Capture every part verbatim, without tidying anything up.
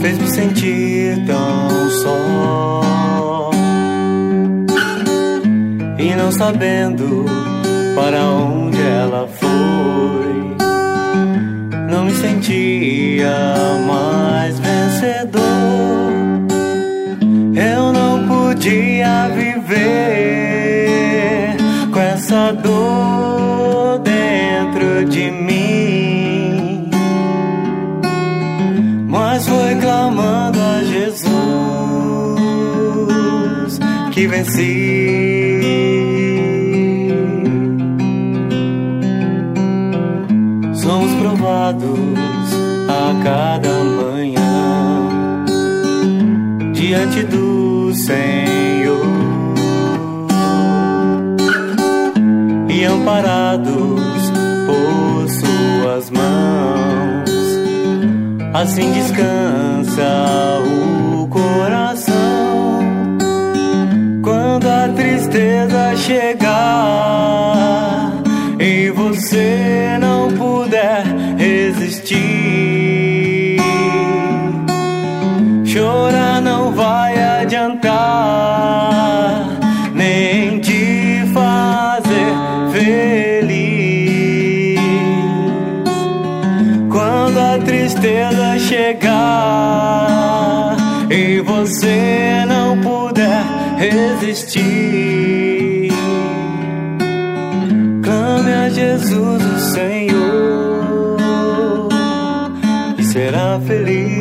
fez-me sentir tão só, e não sabendo para onde ela foi, não me sentia mais vencedor. Eu não podia viver com essa dor dentro de mim, mas foi clamando a Jesus que venci. Somos provados a cada manhã diante do Senhor e amparados por suas mãos, assim descansa o coração. Quando a tristeza chegar e você não puder resistir, chorar não vai adiantar, nem te fazer feliz. Quando a tristeza chegar e você não puder resistir, clame a Jesus o Senhor e será feliz.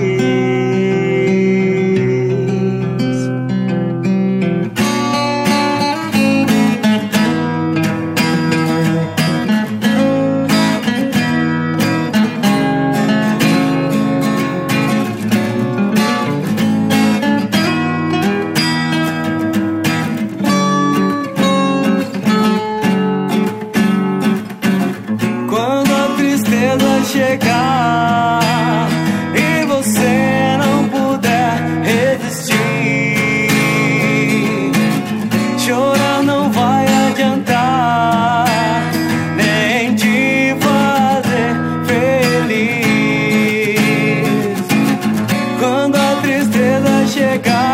Chegar e você não puder resistir, chorar não vai adiantar, nem te fazer feliz. Quando a tristeza chegar